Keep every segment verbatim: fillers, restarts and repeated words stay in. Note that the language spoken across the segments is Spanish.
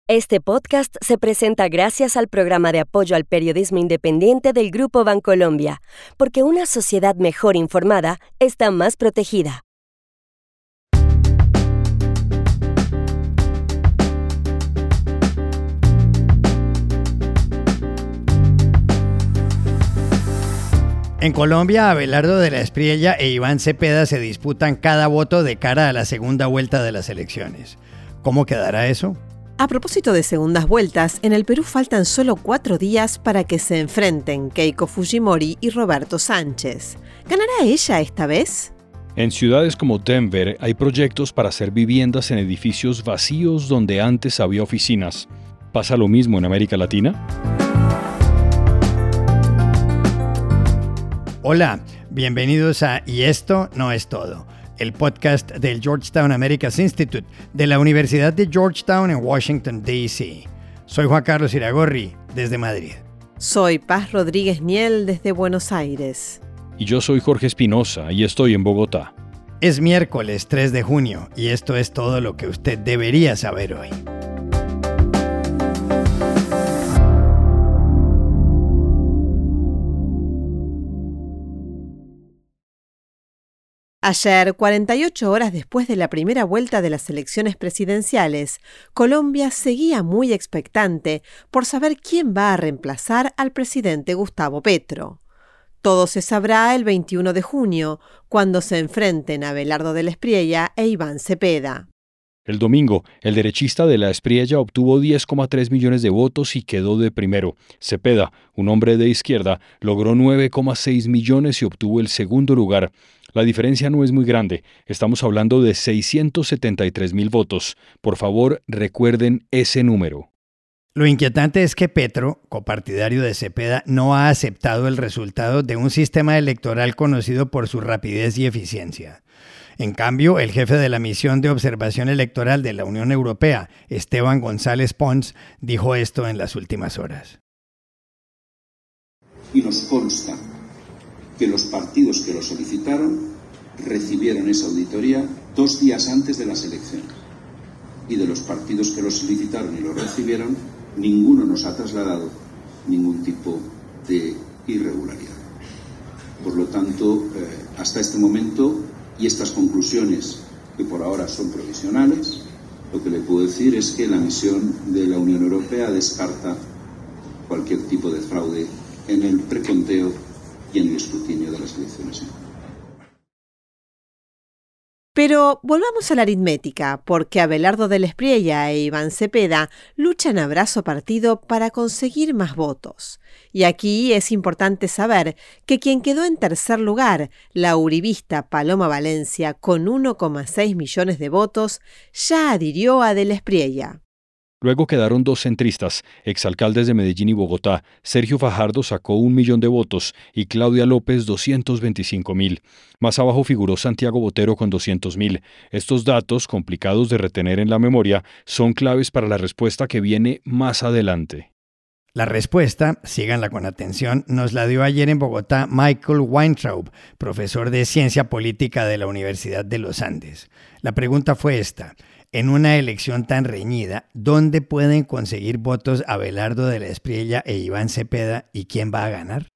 Este podcast se presenta gracias al programa de apoyo al periodismo independiente del Grupo Bancolombia, porque una sociedad mejor informada está más protegida. En Colombia, Abelardo de la Espriella e Iván Cepeda se disputan cada voto de cara a la segunda vuelta de las elecciones. ¿Cómo quedará eso? A propósito de segundas vueltas, en el Perú faltan solo cuatro días para que se enfrenten Keiko Fujimori y Roberto Sánchez. ¿Ganará ella esta vez? En ciudades como Denver hay proyectos para hacer viviendas en edificios vacíos donde antes había oficinas. ¿Pasa lo mismo en América Latina? Hola, bienvenidos a Y esto no es todo, el podcast del Georgetown Americas Institute de la Universidad de Georgetown en Washington, D C Soy Juan Carlos Iragorri, desde Madrid. Soy Paz Rodríguez Niel, desde Buenos Aires. Y yo soy Jorge Espinosa y estoy en Bogotá. Es miércoles tres de junio y esto es todo lo que usted debería saber hoy. Ayer, cuarenta y ocho horas después de la primera vuelta de las elecciones presidenciales, Colombia seguía muy expectante por saber quién va a reemplazar al presidente Gustavo Petro. Todo se sabrá el veintiuno de junio, cuando se enfrenten Abelardo de la Espriella e Iván Cepeda. El domingo, el derechista de la Espriella obtuvo diez coma tres millones de votos y quedó de primero. Cepeda, un hombre de izquierda, logró nueve coma seis millones y obtuvo el segundo lugar. La diferencia no es muy grande, estamos hablando de seiscientos setenta y tres mil votos. Por favor, recuerden ese número. Lo inquietante es que Petro, copartidario de Cepeda, no ha aceptado el resultado de un sistema electoral conocido por su rapidez y eficiencia. En cambio, el jefe de la misión de observación electoral de la Unión Europea, Esteban González Pons, dijo esto en las últimas horas. Y nos consta que los partidos que lo solicitaron recibieron esa auditoría dos días antes de las elecciones. Y de los partidos que lo solicitaron y lo recibieron, ninguno nos ha trasladado ningún tipo de irregularidad. Por lo tanto, eh, hasta este momento, y estas conclusiones, que por ahora son provisionales, lo que le puedo decir es que la misión de la Unión Europea descarta cualquier tipo de fraude en el preconteo y en el escrutinio de las elecciones. Pero volvamos a la aritmética, porque Abelardo de la Espriella e Iván Cepeda luchan a brazo partido para conseguir más votos. Y aquí es importante saber que quien quedó en tercer lugar, la uribista Paloma Valencia, con uno coma seis millones de votos, ya adhirió a de la Espriella. Luego quedaron dos centristas, exalcaldes de Medellín y Bogotá. Sergio Fajardo sacó un millón de votos y Claudia López doscientos veinticinco mil. Más abajo figuró Santiago Botero con doscientos mil. Estos datos, complicados de retener en la memoria, son claves para la respuesta que viene más adelante. La respuesta, síganla con atención, nos la dio ayer en Bogotá Michael Weintraub, profesor de Ciencia Política de la Universidad de los Andes. La pregunta fue esta: en una elección tan reñida, ¿dónde pueden conseguir votos Abelardo de la Espriella e Iván Cepeda y quién va a ganar?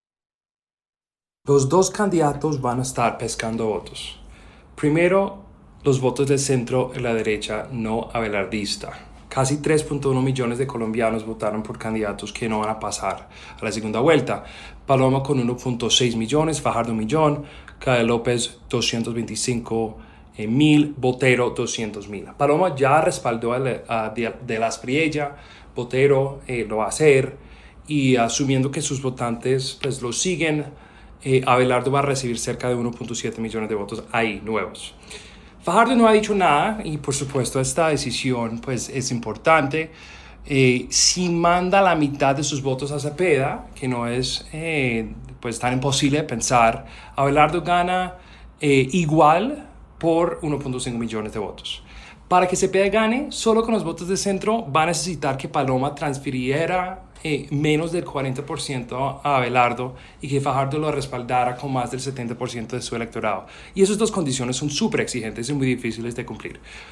Los dos candidatos van a estar pescando votos. Primero, los votos del centro y la derecha no abelardista. Casi tres punto uno millones de colombianos votaron por candidatos que no van a pasar a la segunda vuelta. Paloma con uno punto seis millones, Fajardo un millón, Claudia López doscientos veinticinco mil, Botero doscientos mil. Paloma ya respaldó a, la, a de, de la Espriella, Botero eh, lo va a hacer, y asumiendo que sus votantes pues, lo siguen, eh, Abelardo va a recibir cerca de uno punto siete millones de votos ahí nuevos. Fajardo no ha dicho nada y por supuesto esta decisión pues, es importante. Eh, si manda la mitad de sus votos a Cepeda, que no es eh, pues, tan imposible de pensar, Abelardo gana eh, igual por uno punto cinco millones de votos. Para que Cepeda gane, solo con los votos de centro va a necesitar que Paloma transfiriera eh, menos del cuarenta por ciento a Abelardo y que Fajardo lo respaldara con más del setenta por ciento de su electorado. Y esas dos condiciones son súper exigentes y muy difíciles de cumplir.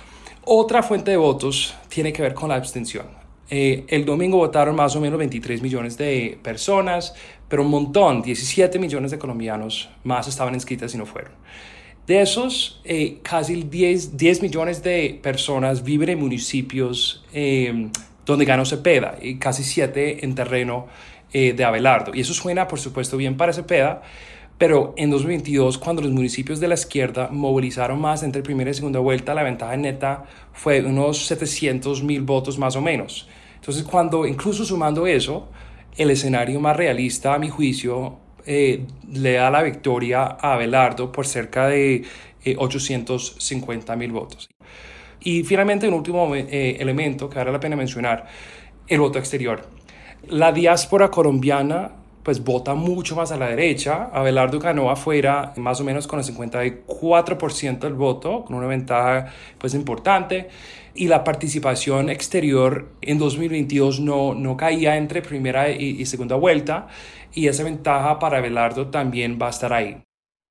Otra fuente de votos tiene que ver con la abstención. Eh, el domingo votaron más o menos veintitrés millones de personas, pero un montón, diecisiete millones de colombianos más estaban inscritas y no fueron. De esos, eh, casi diez, diez millones de personas viven en municipios eh, donde ganó Cepeda, y casi siete en terreno eh, de Abelardo. Y eso suena, por supuesto, bien para Cepeda, pero en dos mil veintidós, cuando los municipios de la izquierda movilizaron más entre primera y segunda vuelta, la ventaja neta fue unos setecientos mil votos más o menos. Entonces, cuando incluso sumando eso, el escenario más realista, a mi juicio, eh, le da la victoria a Abelardo por cerca de eh, ochocientos cincuenta mil votos. Y finalmente, un último eh, elemento que vale la pena mencionar, el voto exterior. La diáspora colombiana pues vota mucho más a la derecha. Abelardo ganó afuera más o menos con el cincuenta y cuatro por ciento del voto, con una ventaja pues importante. Y la participación exterior en dos mil veintidós no, no caía entre primera y, y segunda vuelta, y esa ventaja para Abelardo también va a estar ahí.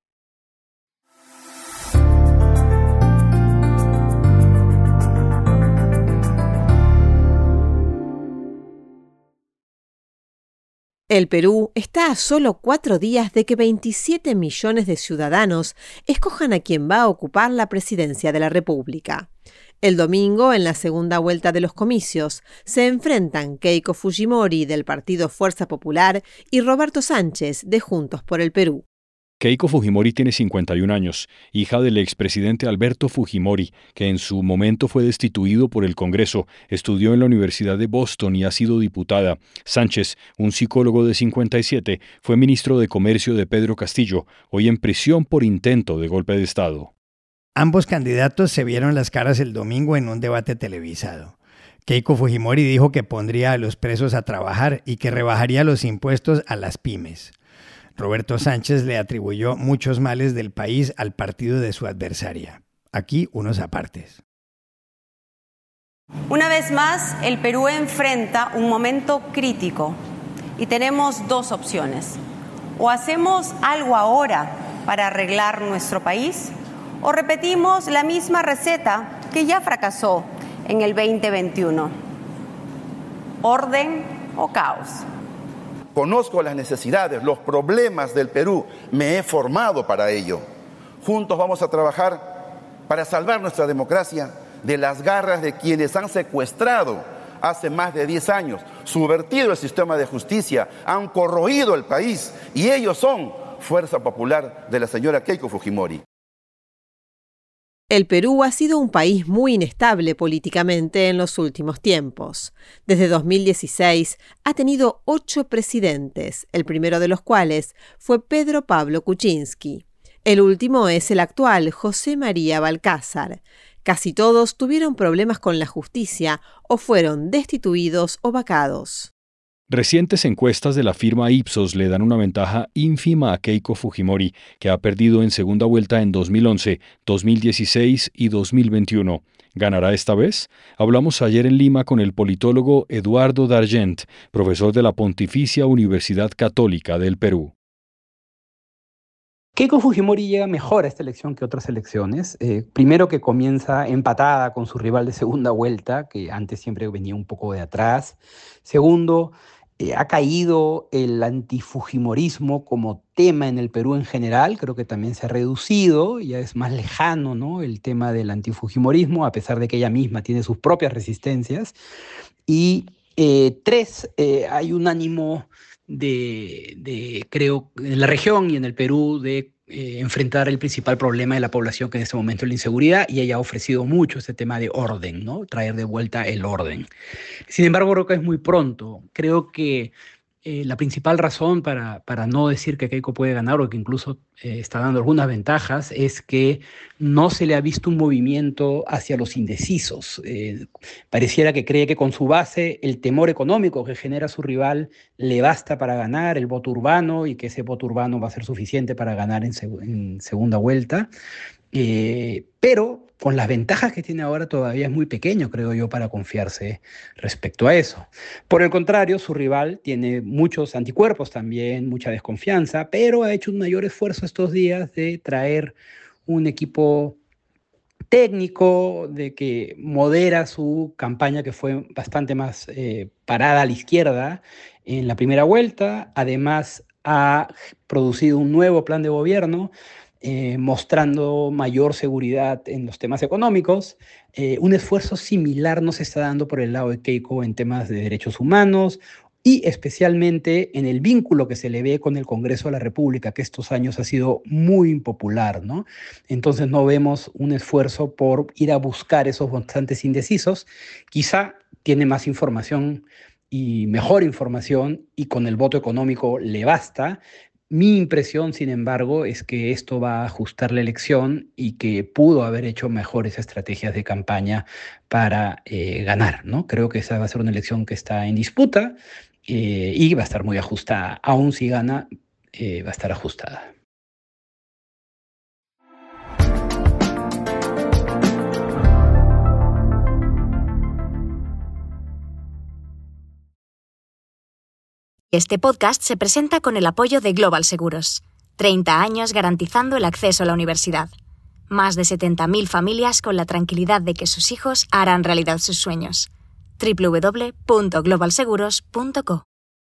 El Perú está a solo cuatro días de que veintisiete millones de ciudadanos escojan a quien va a ocupar la presidencia de la República. El domingo, en la segunda vuelta de los comicios, se enfrentan Keiko Fujimori del partido Fuerza Popular y Roberto Sánchez de Juntos por el Perú. Keiko Fujimori tiene cincuenta y un años, hija del expresidente Alberto Fujimori, que en su momento fue destituido por el Congreso, estudió en la Universidad de Boston y ha sido diputada. Sánchez, un psicólogo de cincuenta y siete, fue ministro de Comercio de Pedro Castillo, hoy en prisión por intento de golpe de Estado. Ambos candidatos se vieron las caras el domingo en un debate televisado. Keiko Fujimori dijo que pondría a los presos a trabajar y que rebajaría los impuestos a las pymes. Roberto Sánchez le atribuyó muchos males del país al partido de su adversaria. Aquí unos apartes. Una vez más, el Perú enfrenta un momento crítico y tenemos dos opciones. O hacemos algo ahora para arreglar nuestro país, o repetimos la misma receta que ya fracasó en el veinte veintiuno. Orden o caos. Conozco las necesidades, los problemas del Perú. Me he formado para ello. Juntos vamos a trabajar para salvar nuestra democracia de las garras de quienes han secuestrado hace más de diez años, subvertido el sistema de justicia, han corroído el país, y ellos son Fuerza Popular de la señora Keiko Fujimori. El Perú ha sido un país muy inestable políticamente en los últimos tiempos. Desde dos mil dieciséis ha tenido ocho presidentes, el primero de los cuales fue Pedro Pablo Kuczynski. El último es el actual, José María Balcázar. Casi todos tuvieron problemas con la justicia o fueron destituidos o vacados. Recientes encuestas de la firma Ipsos le dan una ventaja ínfima a Keiko Fujimori, que ha perdido en segunda vuelta en dos mil once, dos mil dieciséis y dos mil veintiuno. ¿Ganará esta vez? Hablamos ayer en Lima con el politólogo Eduardo D'Argent, profesor de la Pontificia Universidad Católica del Perú. Keiko Fujimori llega mejor a esta elección que otras elecciones. Eh, primero que comienza empatada con su rival de segunda vuelta, que antes siempre venía un poco de atrás. Segundo, eh, ha caído el antifujimorismo como tema en el Perú en general. Creo que también se ha reducido, ya es más lejano, ¿no?, el tema del antifujimorismo, a pesar de que ella misma tiene sus propias resistencias. Y eh, tres, eh, hay un ánimo de, de, creo, en la región y en el Perú de eh, enfrentar el principal problema de la población, que en este momento es la inseguridad, y ella ha ofrecido mucho este tema de orden, ¿no?, traer de vuelta el orden. Sin embargo, creo que es muy pronto. Creo que eh, la principal razón para, para no decir que Keiko puede ganar, o que incluso eh, está dando algunas ventajas, es que no se le ha visto un movimiento hacia los indecisos. Eh, pareciera que cree que con su base, el temor económico que genera su rival le basta para ganar, el voto urbano, y que ese voto urbano va a ser suficiente para ganar en, seg- en segunda vuelta. Eh, pero con las ventajas que tiene ahora todavía es muy pequeño, creo yo, para confiarse respecto a eso. Por el contrario, su rival tiene muchos anticuerpos también, mucha desconfianza, pero ha hecho un mayor esfuerzo estos días de traer un equipo técnico, de que modera su campaña que fue bastante más eh, parada a la izquierda en la primera vuelta. Además, ha producido un nuevo plan de gobierno eh, mostrando mayor seguridad en los temas económicos. Eh, un esfuerzo similar no se está dando por el lado de Keiko en temas de derechos humanos y especialmente en el vínculo que se le ve con el Congreso de la República, que estos años ha sido muy impopular, ¿no? Entonces no vemos un esfuerzo por ir a buscar esos votantes indecisos. Quizá tiene más información y mejor información y con el voto económico le basta. Mi impresión, sin embargo, es que esto va a ajustar la elección y que pudo haber hecho mejores estrategias de campaña para eh, ganar, ¿no? Creo que esa va a ser una elección que está en disputa eh, y va a estar muy ajustada. Aún si gana, eh, va a estar ajustada. Este podcast se presenta con el apoyo de Global Seguros. treinta años garantizando el acceso a la universidad. Más de setenta mil familias con la tranquilidad de que sus hijos harán realidad sus sueños. doble u doble u doble u punto global seguros punto co.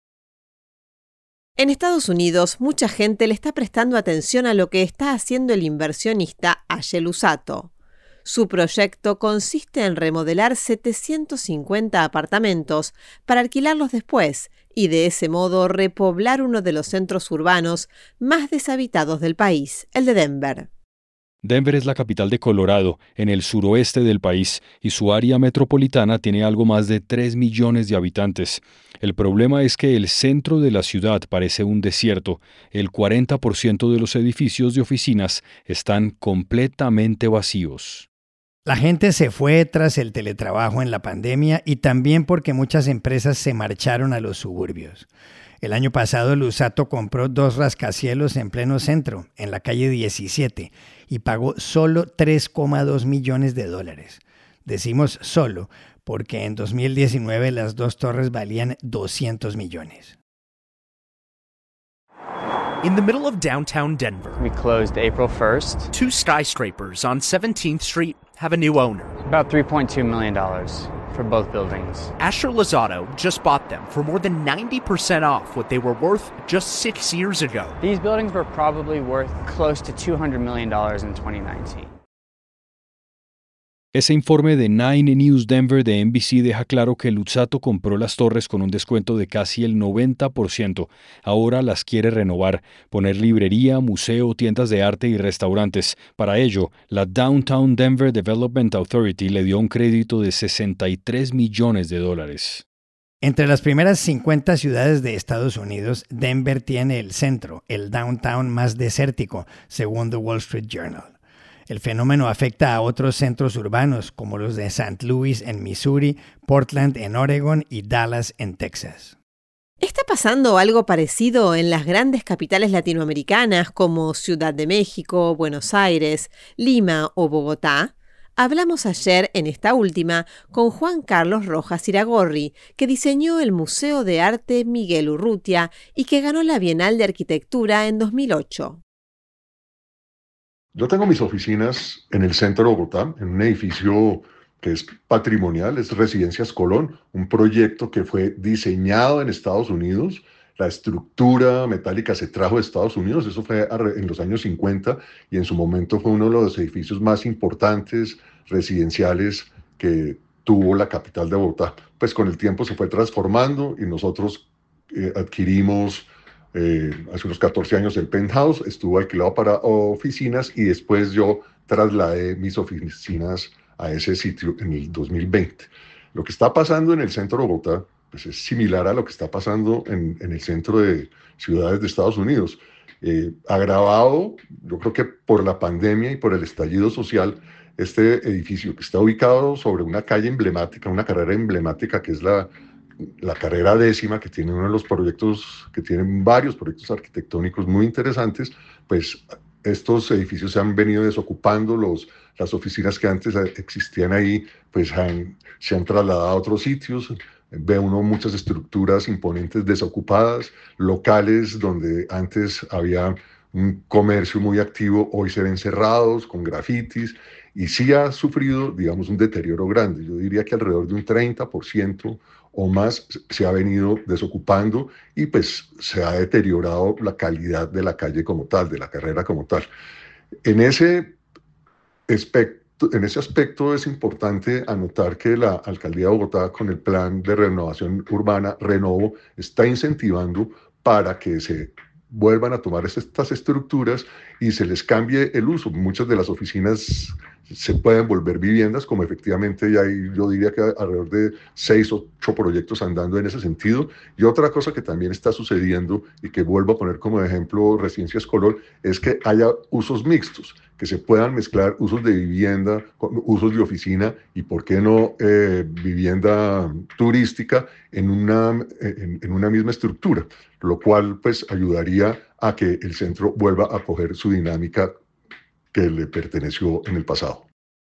En Estados Unidos, mucha gente le está prestando atención a lo que está haciendo el inversionista Aje Luzzatto. Su proyecto consiste en remodelar setecientos cincuenta apartamentos para alquilarlos después y de ese modo repoblar uno de los centros urbanos más deshabitados del país, el de Denver. Denver es la capital de Colorado, en el suroeste del país, y su área metropolitana tiene algo más de tres millones de habitantes. El problema es que el centro de la ciudad parece un desierto. El cuarenta por ciento de los edificios de oficinas están completamente vacíos. La gente se fue tras el teletrabajo en la pandemia y también porque muchas empresas se marcharon a los suburbios. El año pasado Luzzatto compró dos rascacielos en pleno centro, en la calle diecisiete, y pagó solo tres coma dos millones de dólares. Decimos solo porque en dos mil diecinueve las dos torres valían doscientos millones. In the middle of downtown Denver, we closed April first. Two skyscrapers on seventeenth Street have a new owner. About three point two million dollars for both buildings. Aje Luzzatto just bought them for more than ninety percent off what they were worth just six years ago. These buildings were probably worth close to two hundred million dollars in twenty nineteen. Ese informe de Nine News Denver de N B C deja claro que Luzzatto compró las torres con un descuento de casi el noventa por ciento. Ahora las quiere renovar, poner librería, museo, tiendas de arte y restaurantes. Para ello, la Downtown Denver Development Authority le dio un crédito de sesenta y tres millones de dólares. Entre las primeras cincuenta ciudades de Estados Unidos, Denver tiene el centro, el downtown más desértico, según The Wall Street Journal. El fenómeno afecta a otros centros urbanos como los de Saint Louis en Missouri, Portland en Oregon y Dallas en Texas. ¿Está pasando algo parecido en las grandes capitales latinoamericanas como Ciudad de México, Buenos Aires, Lima o Bogotá? Hablamos ayer en esta última con Juan Carlos Rojas Iragorri, que diseñó el Museo de Arte Miguel Urrutia y que ganó la Bienal de Arquitectura en dos mil ocho. Yo tengo mis oficinas en el centro de Bogotá, en un edificio que es patrimonial, es Residencias Colón, un proyecto que fue diseñado en Estados Unidos. La estructura metálica se trajo de Estados Unidos, eso fue en los años cincuenta, y en su momento fue uno de los edificios más importantes residenciales que tuvo la capital de Bogotá. Pues con el tiempo se fue transformando y nosotros eh, adquirimos Eh, hace unos catorce años el penthouse, estuvo alquilado para oficinas y después yo trasladé mis oficinas a ese sitio en el dos mil veinte. Lo que está pasando en el centro de Bogotá pues es similar a lo que está pasando en, en el centro de ciudades de Estados Unidos. Eh, agravado, yo creo que por la pandemia y por el estallido social, este edificio que está ubicado sobre una calle emblemática, una carrera emblemática que es la la carrera décima, que tiene uno de los proyectos, que tienen varios proyectos arquitectónicos muy interesantes, pues estos edificios se han venido desocupando, los, las oficinas que antes existían ahí, pues han, se han trasladado a otros sitios. Ve uno muchas estructuras imponentes desocupadas, locales donde antes había un comercio muy activo, hoy se ven cerrados, con grafitis, y sí ha sufrido, digamos, un deterioro grande. Yo diría que alrededor de un treinta por ciento o más se ha venido desocupando y pues se ha deteriorado la calidad de la calle como tal, de la carrera como tal. En ese aspecto, en ese aspecto es importante anotar que la Alcaldía de Bogotá, con el plan de renovación urbana Renovo, está incentivando para que se vuelvan a tomar estas estructuras y se les cambie el uso. Muchas de las oficinas se pueden volver viviendas, como efectivamente ya hay, yo diría que alrededor de seis o ocho proyectos andando en ese sentido. Y otra cosa que también está sucediendo, y que vuelvo a poner como ejemplo Residencias Colón, es que haya usos mixtos, que se puedan mezclar usos de vivienda con usos de oficina y, ¿por qué no, eh, vivienda turística en una, en, en una misma estructura? Lo cual pues ayudaría a que el centro vuelva a coger su dinámica que le perteneció en el pasado.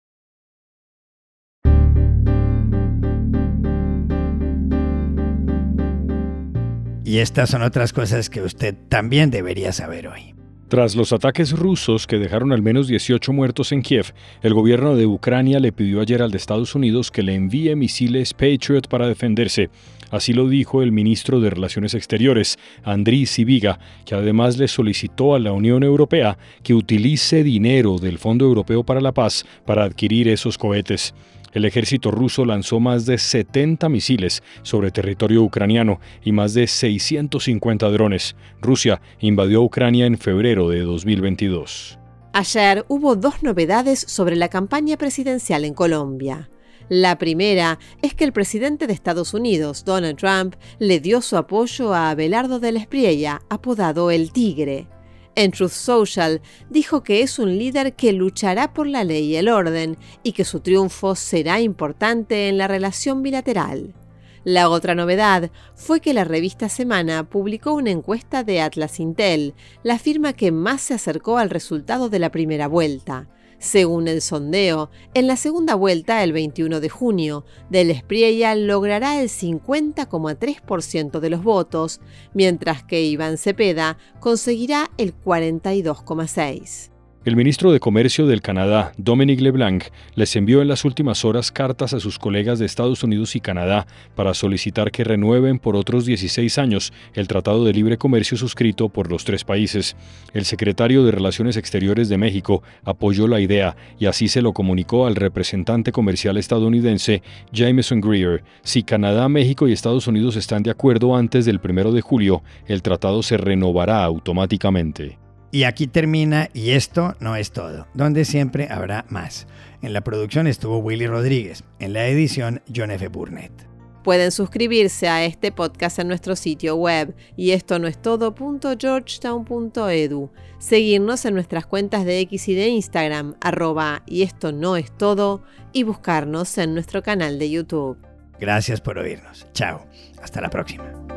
Y estas son otras cosas que usted también debería saber hoy. Tras los ataques rusos que dejaron al menos dieciocho muertos en Kiev, el gobierno de Ucrania le pidió ayer al de Estados Unidos que le envíe misiles Patriot para defenderse. Así lo dijo el ministro de Relaciones Exteriores, Andriy Sybiga, que además le solicitó a la Unión Europea que utilice dinero del Fondo Europeo para la Paz para adquirir esos cohetes. El ejército ruso lanzó más de setenta misiles sobre territorio ucraniano y más de seiscientos cincuenta drones. Rusia invadió Ucrania en febrero de dos mil veintidós. Ayer hubo dos novedades sobre la campaña presidencial en Colombia. La primera es que el presidente de Estados Unidos, Donald Trump, le dio su apoyo a Abelardo del Espriella, apodado El Tigre. En Truth Social dijo que es un líder que luchará por la ley y el orden y que su triunfo será importante en la relación bilateral. La otra novedad fue que la revista Semana publicó una encuesta de Atlas Intel, la firma que más se acercó al resultado de la primera vuelta. Según el sondeo, en la segunda vuelta, el veintiuno de junio, Del Espriella logrará el cincuenta coma tres por ciento de los votos, mientras que Iván Cepeda conseguirá el cuarenta y dos coma seis por ciento. El ministro de Comercio del Canadá, Dominic LeBlanc, les envió en las últimas horas cartas a sus colegas de Estados Unidos y Canadá para solicitar que renueven por otros dieciséis años el Tratado de Libre Comercio suscrito por los tres países. El secretario de Relaciones Exteriores de México apoyó la idea y así se lo comunicó al representante comercial estadounidense, Jameson Greer. Si Canadá, México y Estados Unidos están de acuerdo antes del primero de julio, el tratado se renovará automáticamente. Y aquí termina Y esto no es todo, donde siempre habrá más. En la producción estuvo Willy Rodríguez, en la edición John F. Burnett. Pueden suscribirse a este podcast en nuestro sitio web y esto no es todo punto georgetown punto edu, seguirnos en nuestras cuentas de X y de Instagram, arroba y esto no es todo, y buscarnos en nuestro canal de YouTube. Gracias por oírnos. Chao. Hasta la próxima.